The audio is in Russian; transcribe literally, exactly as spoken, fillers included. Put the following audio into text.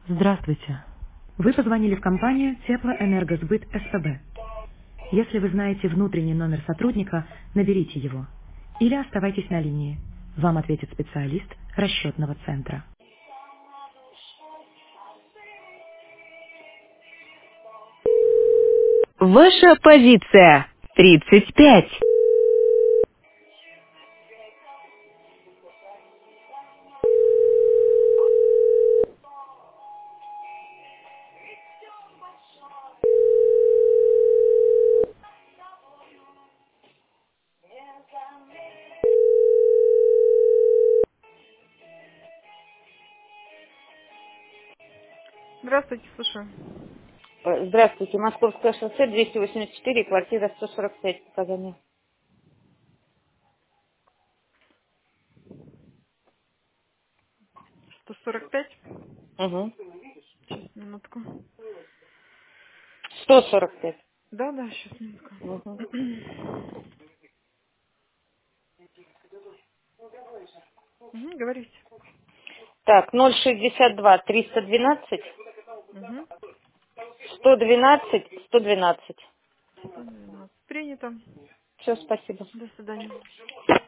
Здравствуйте. Вы позвонили в компанию Теплоэнергосбыт СПБ. Если вы знаете внутренний номер сотрудника, наберите его. Или оставайтесь на линии. Вам ответит специалист расчетного центра. Ваша позиция. тридцать пять. Здравствуйте, слушаю. Э, Здравствуйте. Московское шоссе, двести восемьдесят четыре, квартира сто сорок пять, показания. сто сорок пять. Угу. Сейчас, минутку. сто сорок пять. Да, да, сейчас, минутку. Угу. Угу, говорите. Так, ноль шестьдесят два, триста двенадцать, Угу. сто двенадцать, сто двенадцать. сто двенадцать. Принято. Все, спасибо. До свидания.